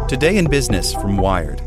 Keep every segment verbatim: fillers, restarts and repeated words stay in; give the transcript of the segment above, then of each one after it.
Today in Business from Wired.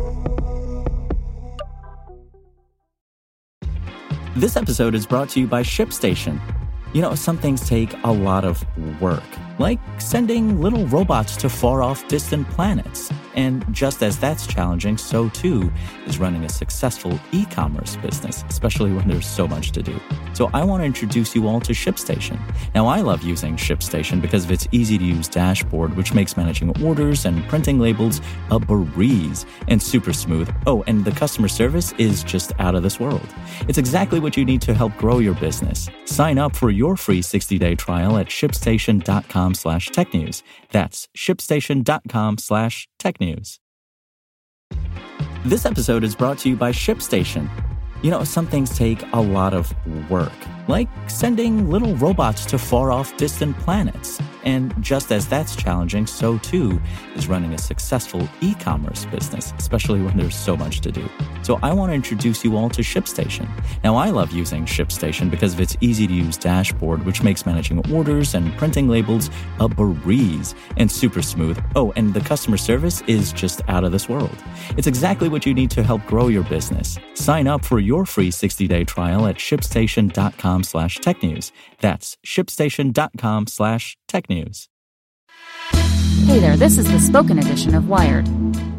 This episode is brought to you by ShipStation. You know, some things take a lot of work, like sending little robots to far-off distant planets. And just as that's challenging, so too is running a successful e-commerce business, especially when there's so much to do. So I want to introduce you all to ShipStation. Now, I love using ShipStation because of its easy-to-use dashboard, which makes managing orders and printing labels a breeze and super smooth. Oh, and the customer service is just out of this world. It's exactly what you need to help grow your business. Sign up for your free sixty-day trial at shipstation.com slash tech news. That's shipstation.com slash tech news. This episode is brought to you by ShipStation. You know, some things take a lot of work, like sending little robots to far-off distant planets. And just as that's challenging, so too is running a successful e-commerce business, especially when there's so much to do. So I want to introduce you all to ShipStation. Now, I love using ShipStation because of its easy-to-use dashboard, which makes managing orders and printing labels a breeze and super smooth. Oh, and the customer service is just out of this world. It's exactly what you need to help grow your business. Sign up for your free sixty-day trial at shipstation.com slash tech news. That's shipstation.com slash tech news. Hey there, this is the spoken edition of Wired.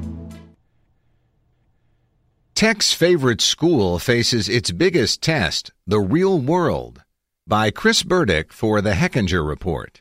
Tech's favorite school faces its biggest test, the real world, by Chris Burdick for the Hechinger Report.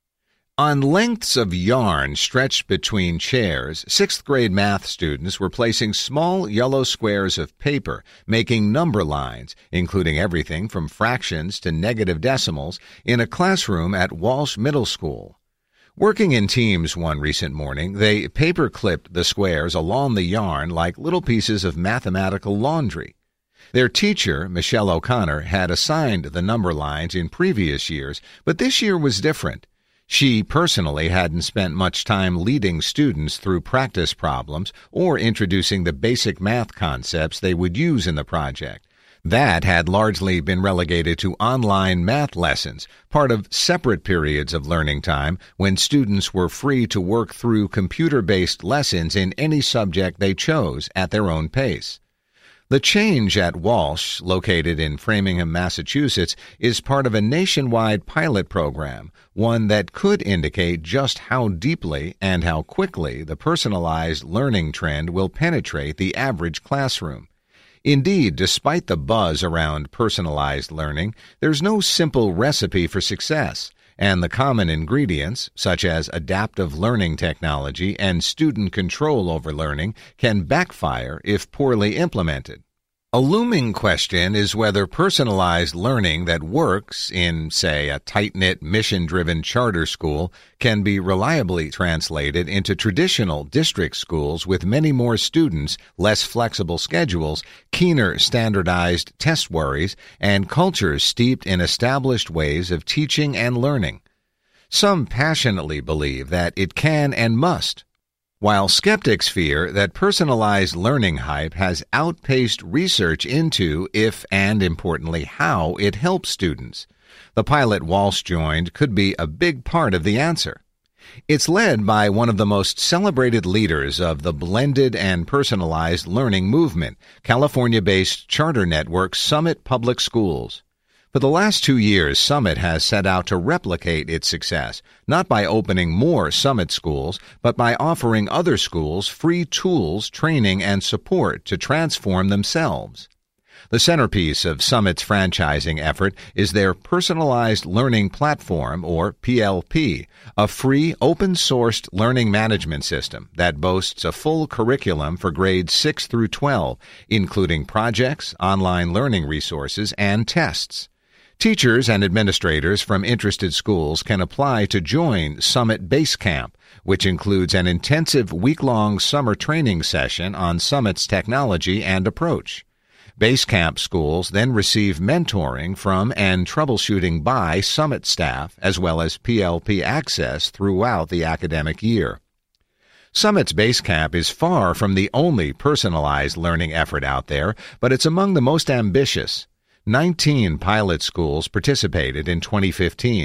On lengths of yarn stretched between chairs, sixth grade math students were placing small yellow squares of paper, making number lines, including everything from fractions to negative decimals, in a classroom at Walsh Middle School. Working in teams one recent morning, they paper-clipped the squares along the yarn like little pieces of mathematical laundry. Their teacher, Michelle O'Connor, had assigned the number lines in previous years, but this year was different. She personally hadn't spent much time leading students through practice problems or introducing the basic math concepts they would use in the project. That had largely been relegated to online math lessons, part of separate periods of learning time when students were free to work through computer-based lessons in any subject they chose at their own pace. The change at Walsh, located in Framingham, Massachusetts, is part of a nationwide pilot program, one that could indicate just how deeply and how quickly the personalized learning trend will penetrate the average classroom. Indeed, despite the buzz around personalized learning, there's no simple recipe for success, and the common ingredients, such as adaptive learning technology and student control over learning, can backfire if poorly implemented. A looming question is whether personalized learning that works in, say, a tight-knit, mission-driven charter school can be reliably translated into traditional district schools with many more students, less flexible schedules, keener standardized test worries, and cultures steeped in established ways of teaching and learning. Some passionately believe that it can and must, while skeptics fear that personalized learning hype has outpaced research into if, and importantly, how it helps students. The pilot Walsh joined could be a big part of the answer. It's led by one of the most celebrated leaders of the blended and personalized learning movement, California-based charter network Summit Public Schools. For the last two years, Summit has set out to replicate its success, not by opening more Summit schools, but by offering other schools free tools, training, and support to transform themselves. The centerpiece of Summit's franchising effort is their Personalized Learning Platform, or P L P, a free, open-sourced learning management system that boasts a full curriculum for grades six through twelve, including projects, online learning resources, and tests. Teachers and administrators from interested schools can apply to join Summit Basecamp, which includes an intensive week-long summer training session on Summit's technology and approach. Basecamp schools then receive mentoring from and troubleshooting by Summit staff, as well as P L P access throughout the academic year. Summit's Basecamp is far from the only personalized learning effort out there, but it's among the most ambitious. Nineteen pilot schools participated in twenty fifteen.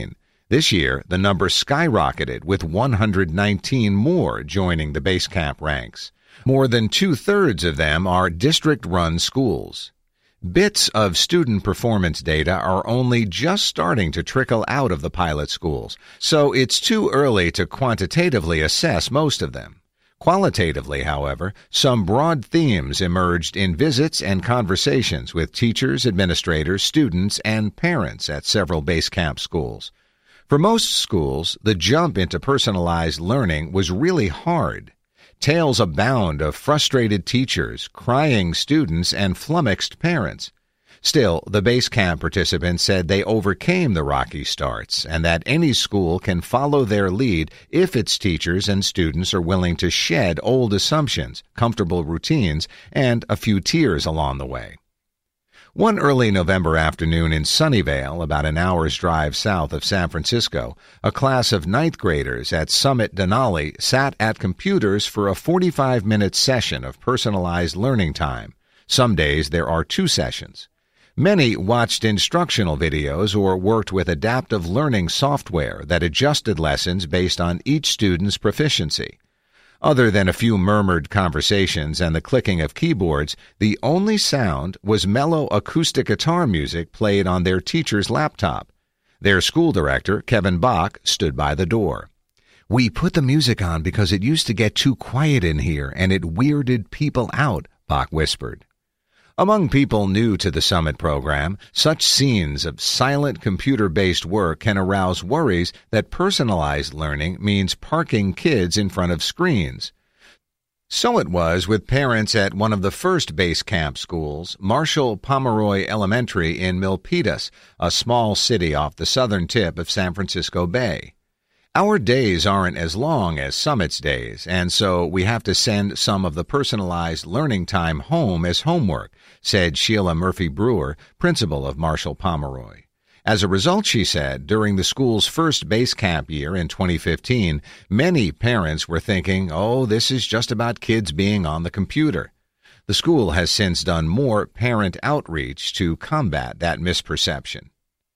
This year, the number skyrocketed with one hundred nineteen more joining the base camp ranks. More than two-thirds of them are district-run schools. Bits of student performance data are only just starting to trickle out of the pilot schools, so it's too early to quantitatively assess most of them. Qualitatively, however, some broad themes emerged in visits and conversations with teachers, administrators, students, and parents at several base camp schools. For most schools, the jump into personalized learning was really hard. Tales abound of frustrated teachers, crying students, and flummoxed parents. Still, the base camp participants said they overcame the rocky starts and that any school can follow their lead if its teachers and students are willing to shed old assumptions, comfortable routines, and a few tears along the way. One early November afternoon in Sunnyvale, about an hour's drive south of San Francisco, a class of ninth graders at Summit Denali sat at computers for a forty-five minute session of personalized learning time. Some days there are two sessions. Many watched instructional videos or worked with adaptive learning software that adjusted lessons based on each student's proficiency. Other than a few murmured conversations and the clicking of keyboards, the only sound was mellow acoustic guitar music played on their teacher's laptop. Their school director, Kevin Bach, stood by the door. "We put the music on because it used to get too quiet in here and it weirded people out," Bach whispered. Among people new to the Summit program, such scenes of silent computer-based work can arouse worries that personalized learning means parking kids in front of screens. So it was with parents at one of the first base camp schools, Marshall Pomeroy Elementary in Milpitas, a small city off the southern tip of San Francisco Bay. "Our days aren't as long as Summit's days, and so we have to send some of the personalized learning time home as homework," said Sheila Murphy Brewer, principal of Marshall Pomeroy. As a result, she said, during the school's first base camp year in twenty fifteen, many parents were thinking, oh, this is just about kids being on the computer. The school has since done more parent outreach to combat that misperception.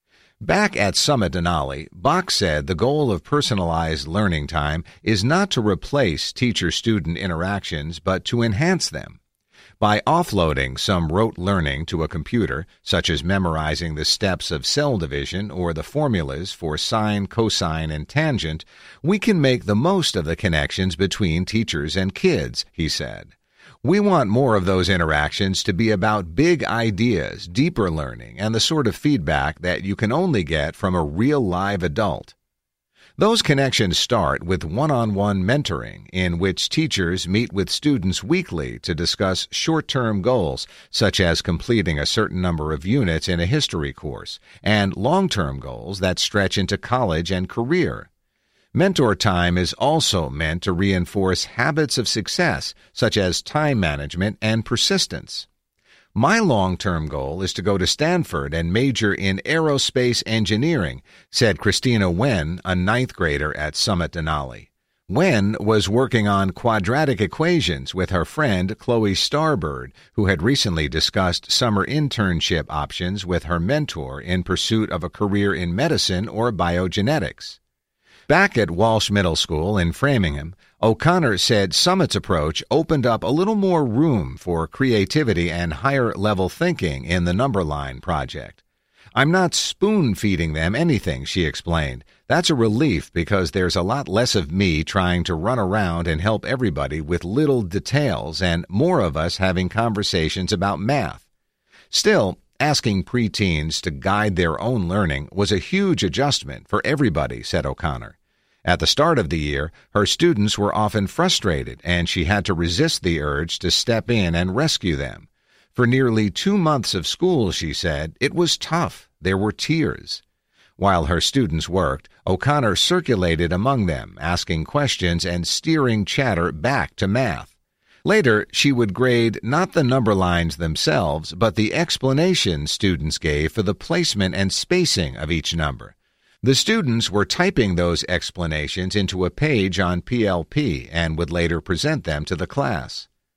Back at Summit Denali, Bach said the goal of personalized learning time is not to replace teacher-student interactions, but to enhance them. By offloading some rote learning to a computer, such as memorizing the steps of cell division or the formulas for sine, cosine, and tangent, we can make the most of the connections between teachers and kids, he said. We want more of those interactions to be about big ideas, deeper learning, and the sort of feedback that you can only get from a real live adult. Those connections start with one-on-one mentoring, in which teachers meet with students weekly to discuss short-term goals, such as completing a certain number of units in a history course, and long-term goals that stretch into college and career. Mentor time is also meant to reinforce habits of success, such as time management and persistence. My long-term goal is to go to Stanford and major in aerospace engineering, said Christina Wen, a ninth grader at Summit Denali. Wen was working on quadratic equations with her friend Chloe Starbird, who had recently discussed summer internship options with her mentor in pursuit of a career in medicine or biogenetics. Back at Walsh Middle School in Framingham, O'Connor said Summit's approach opened up a little more room for creativity and higher-level thinking in the Numberline project. "I'm not spoon-feeding them anything," she explained. "That's a relief because there's a lot less of me trying to run around and help everybody with little details and more of us having conversations about math." Still, asking preteens to guide their own learning was a huge adjustment for everybody, said O'Connor. At the start of the year, her students were often frustrated, and she had to resist the urge to step in and rescue them. For nearly two months of school, she said, it was tough. There were tears. While her students worked, O'Connor circulated among them, asking questions and steering chatter back to math. Later, she would grade not the number lines themselves, but the explanation students gave for the placement and spacing of each number. The students were typing those explanations into a page on P L P and would later present them to the class.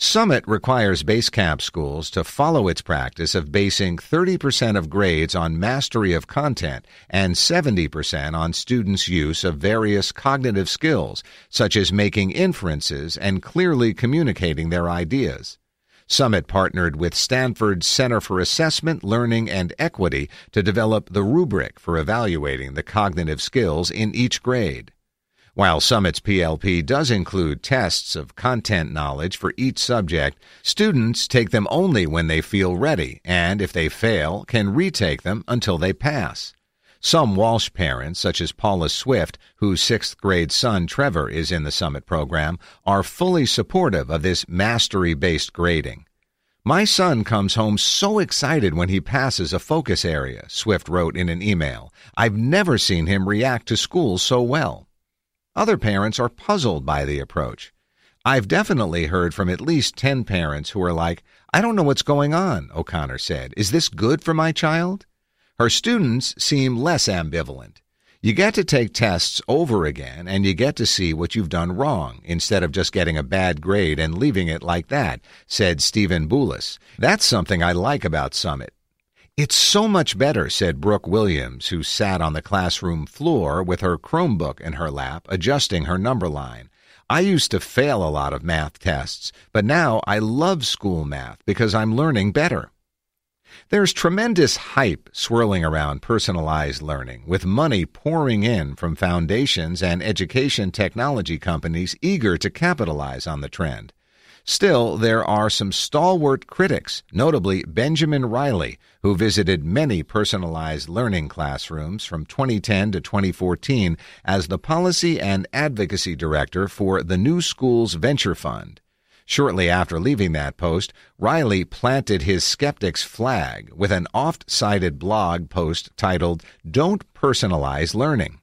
Summit requires base camp schools to follow its practice of basing thirty percent of grades on mastery of content and seventy percent on students' use of various cognitive skills, such as making inferences and clearly communicating their ideas. Summit partnered with Stanford's Center for Assessment, Learning, and Equity to develop the rubric for evaluating the cognitive skills in each grade. While Summit's P L P does include tests of content knowledge for each subject, students take them only when they feel ready and, if they fail, can retake them until they pass. Some Walsh parents, such as Paula Swift, whose sixth-grade son Trevor is in the Summit program, are fully supportive of this mastery-based grading. "My son comes home so excited when he passes a focus area," Swift wrote in an email. "I've never seen him react to school so well." Other parents are puzzled by the approach. "I've definitely heard from at least ten parents who are like, 'I don't know what's going on,'" O'Connor said. "Is this good for my child?" Her students seem less ambivalent. "You get to take tests over again, and you get to see what you've done wrong, instead of just getting a bad grade and leaving it like that," said Stephen Boulis. "That's something I like about Summit." "It's so much better," said Brooke Williams, who sat on the classroom floor with her Chromebook in her lap, adjusting her number line. "I used to fail a lot of math tests, but now I love school math because I'm learning better." There's tremendous hype swirling around personalized learning, with money pouring in from foundations and education technology companies eager to capitalize on the trend. Still, there are some stalwart critics, notably Benjamin Riley, who visited many personalized learning classrooms from twenty ten to twenty fourteen as the Policy and Advocacy Director for the New Schools Venture Fund. Shortly after leaving that post, Riley planted his skeptics' flag with an oft-cited blog post titled, "Don't Personalize Learning."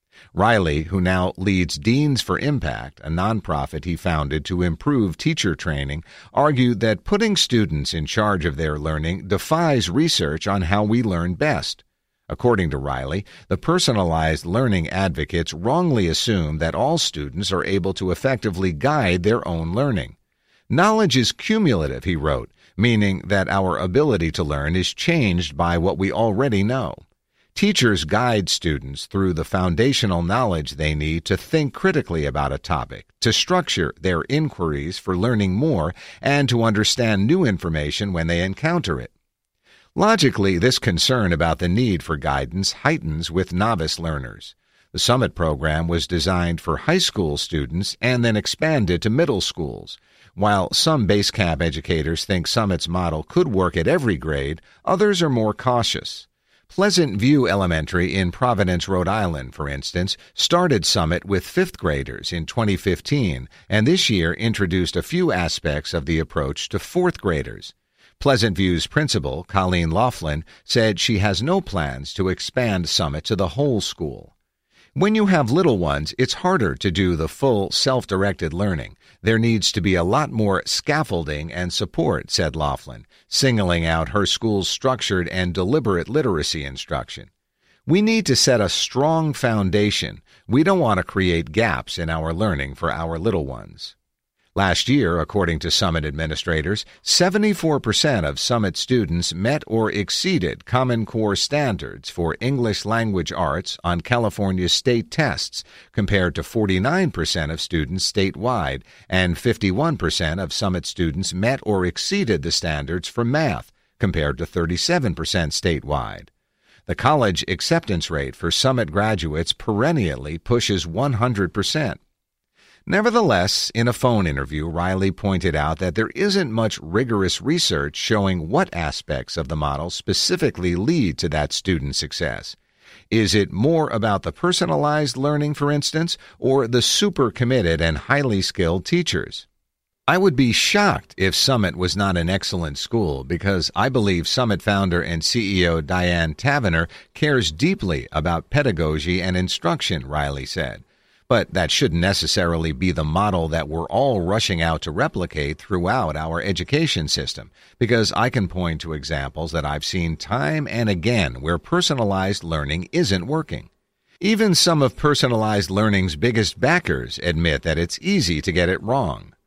Riley, who now leads Deans for Impact, a nonprofit he founded to improve teacher training, argued that putting students in charge of their learning defies research on how we learn best. According to Riley, the personalized learning advocates wrongly assume that all students are able to effectively guide their own learning. "Knowledge is cumulative," he wrote, meaning that our ability to learn is changed by what we already know. Teachers guide students through the foundational knowledge they need to think critically about a topic, to structure their inquiries for learning more, and to understand new information when they encounter it. Logically, this concern about the need for guidance heightens with novice learners. The Summit program was designed for high school students and then expanded to middle schools. While some base camp educators think Summit's model could work at every grade, others are more cautious. Pleasant View Elementary in Providence, Rhode Island, for instance, started Summit with fifth graders in twenty fifteen, and this year introduced a few aspects of the approach to fourth graders. Pleasant View's principal, Colleen Laughlin, said she has no plans to expand Summit to the whole school. "When you have little ones, it's harder to do the full self-directed learning. There needs to be a lot more scaffolding and support," said Laughlin, singling out her school's structured and deliberate literacy instruction. "We need to set a strong foundation. We don't want to create gaps in our learning for our little ones." Last year, according to Summit administrators, seventy-four percent of Summit students met or exceeded Common Core standards for English language arts on California's state tests, compared to forty-nine percent of students statewide, and fifty-one percent of Summit students met or exceeded the standards for math, compared to thirty-seven percent statewide. The college acceptance rate for Summit graduates perennially pushes one hundred percent. Nevertheless, in a phone interview, Riley pointed out that there isn't much rigorous research showing what aspects of the model specifically lead to that student success. Is it more about the personalized learning, for instance, or the super committed and highly skilled teachers? "I would be shocked if Summit was not an excellent school, because I believe Summit founder and C E O Diane Taverner cares deeply about pedagogy and instruction," Riley said. "But that shouldn't necessarily be the model that we're all rushing out to replicate throughout our education system, because I can point to examples that I've seen time and again where personalized learning isn't working. Even some of personalized learning's biggest backers admit that it's easy to get it wrong.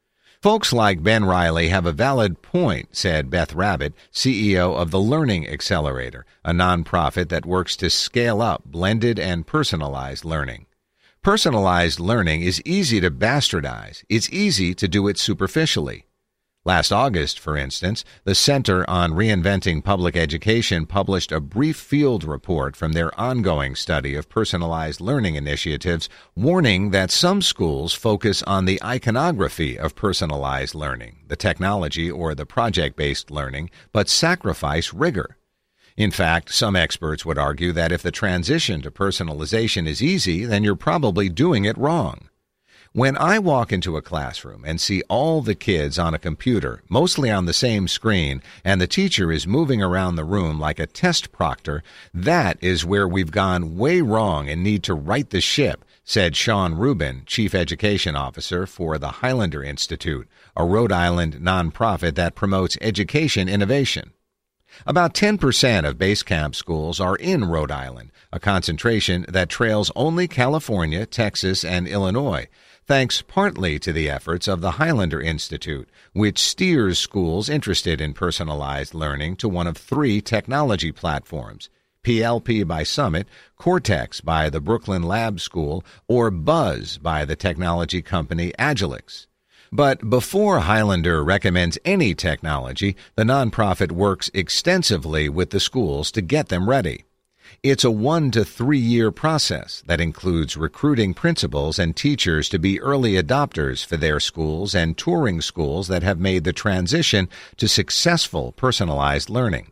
Folks like Ben Riley have a valid point, said Beth Rabbit, C E O of the Learning Accelerator, a nonprofit that works to scale up blended and personalized learning. Personalized learning is easy to bastardize. It's easy to do it superficially. Last August, for instance, the Center on Reinventing Public Education published a brief field report from their ongoing study of personalized learning initiatives, warning that some schools focus on the iconography of personalized learning, the technology or the project-based learning, but sacrifice rigor. In fact, some experts would argue that if the transition to personalization is easy, then you're probably doing it wrong. When I walk into a classroom and see all the kids on a computer, mostly on the same screen, and the teacher is moving around the room like a test proctor, that is where we've gone way wrong and need to right the ship, said Sean Rubin, Chief Education Officer for the Highlander Institute, a Rhode Island nonprofit that promotes education innovation. About ten percent of Basecamp schools are in Rhode Island, a concentration that trails only California, Texas, and Illinois, thanks partly to the efforts of the Highlander Institute, which steers schools interested in personalized learning to one of three technology platforms, P L P by Summit, Cortex by the Brooklyn Lab School, or Buzz by the technology company Agilix. But before Highlander recommends any technology, the nonprofit works extensively with the schools to get them ready. It's a one to three year process that includes recruiting principals and teachers to be early adopters for their schools and touring schools that have made the transition to successful personalized learning.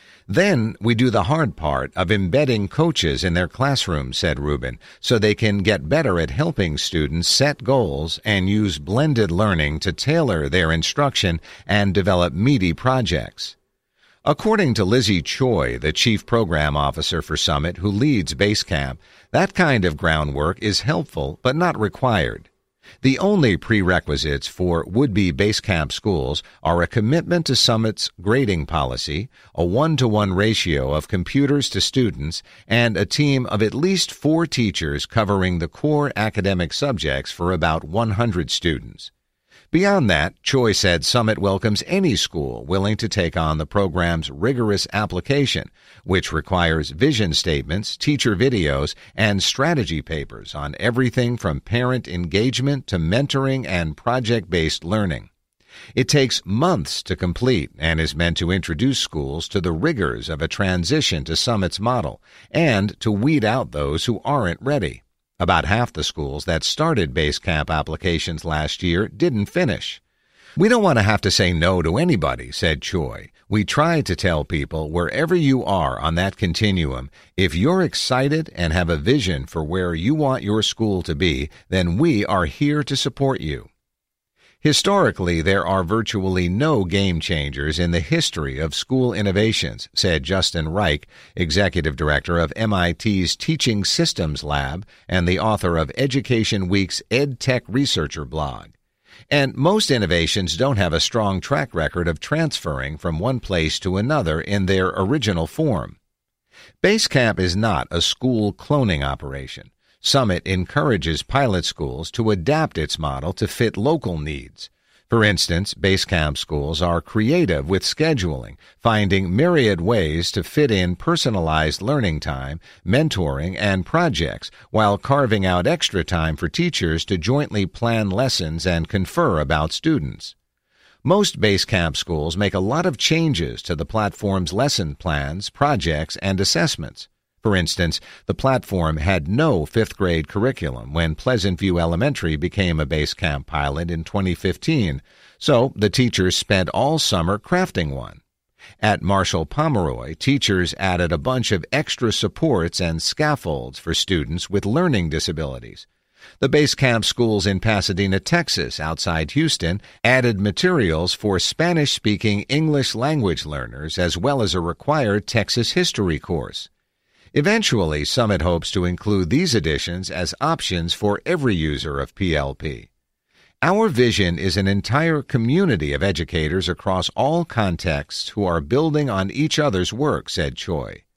Then we do the hard part of embedding coaches in their classrooms, said Rubin, so they can get better at helping students set goals and use blended learning to tailor their instruction and develop meaty projects. According to Lizzie Choi, the Chief Program Officer for Summit, who leads Basecamp, that kind of groundwork is helpful but not required. The only prerequisites for would-be Basecamp schools are a commitment to Summit's grading policy, a one-to-one ratio of computers to students, and a team of at least four teachers covering the core academic subjects for about one hundred students. Beyond that, Choi said Summit welcomes any school willing to take on the program's rigorous application, which requires vision statements, teacher videos, and strategy papers on everything from parent engagement to mentoring and project-based learning. It takes months to complete and is meant to introduce schools to the rigors of a transition to Summit's model and to weed out those who aren't ready. About half the schools that started Basecamp applications last year didn't finish. We don't want to have to say no to anybody, said Choi. We try to tell people wherever you are on that continuum, if you're excited and have a vision for where you want your school to be, then we are here to support you. Historically, there are virtually no game changers in the history of school innovations, said Justin Reich, executive director of M I T's Teaching Systems Lab and the author of Education Week's EdTech Researcher blog. And most innovations don't have a strong track record of transferring from one place to another in their original form. Basecamp is not a school cloning operation. Summit encourages pilot schools to adapt its model to fit local needs. For instance, Basecamp schools are creative with scheduling, finding myriad ways to fit in personalized learning time, mentoring, and projects, while carving out extra time for teachers to jointly plan lessons and confer about students. Most Basecamp schools make a lot of changes to the platform's lesson plans, projects, and assessments. For instance, the platform had no fifth grade curriculum when Pleasant View Elementary became a Basecamp pilot in twenty fifteen, so the teachers spent all summer crafting one. At Marshall Pomeroy, teachers added a bunch of extra supports and scaffolds for students with learning disabilities. The Basecamp schools in Pasadena, Texas, outside Houston, added materials for Spanish-speaking English language learners as well as a required Texas history course. Eventually, Summit hopes to include these additions as options for every user of P L P. Our vision is an entire community of educators across all contexts who are building on each other's work, said Choi.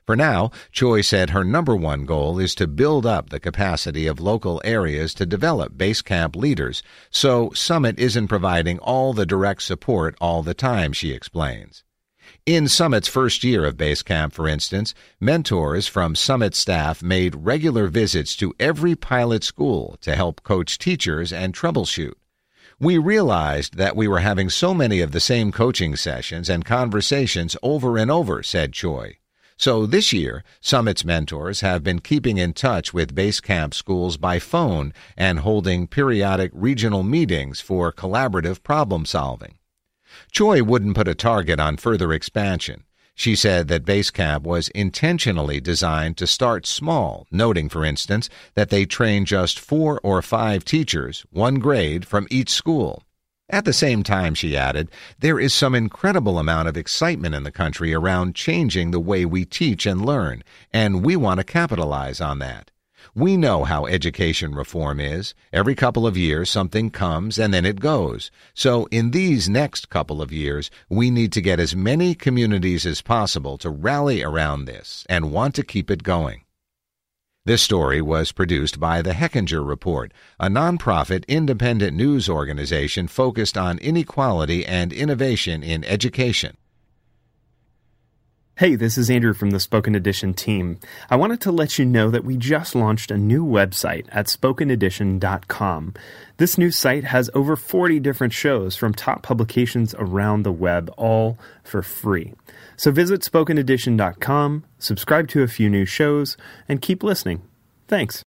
For now, Choi said her number one goal is to build up the capacity of local areas to develop base camp leaders, so Summit isn't providing all the direct support all the time, she explains. In Summit's first year of base camp, for instance, mentors from Summit staff made regular visits to every pilot school to help coach teachers and troubleshoot. We realized that we were having so many of the same coaching sessions and conversations over and over, said Choi. So this year, Summit's mentors have been keeping in touch with base camp schools by phone and holding periodic regional meetings for collaborative problem solving. Choi wouldn't put a target on further expansion. She said that base camp was intentionally designed to start small, noting, for instance, that they train just four or five teachers, one grade, from each school. At the same time, she added, there is some incredible amount of excitement in the country around changing the way we teach and learn, and we want to capitalize on that. We know how education reform is. Every couple of years something comes and then it goes. So in these next couple of years, we need to get as many communities as possible to rally around this and want to keep it going. This story was produced by The Hechinger Report, a nonprofit independent news organization focused on inequality and innovation in education. Hey, this is Andrew from the Spoken Edition team. I wanted to let you know that we just launched a new website at spoken edition dot com. This new site has over forty different shows from top publications around the web, all for free. So visit spoken edition dot com, subscribe to a few new shows, and keep listening. Thanks.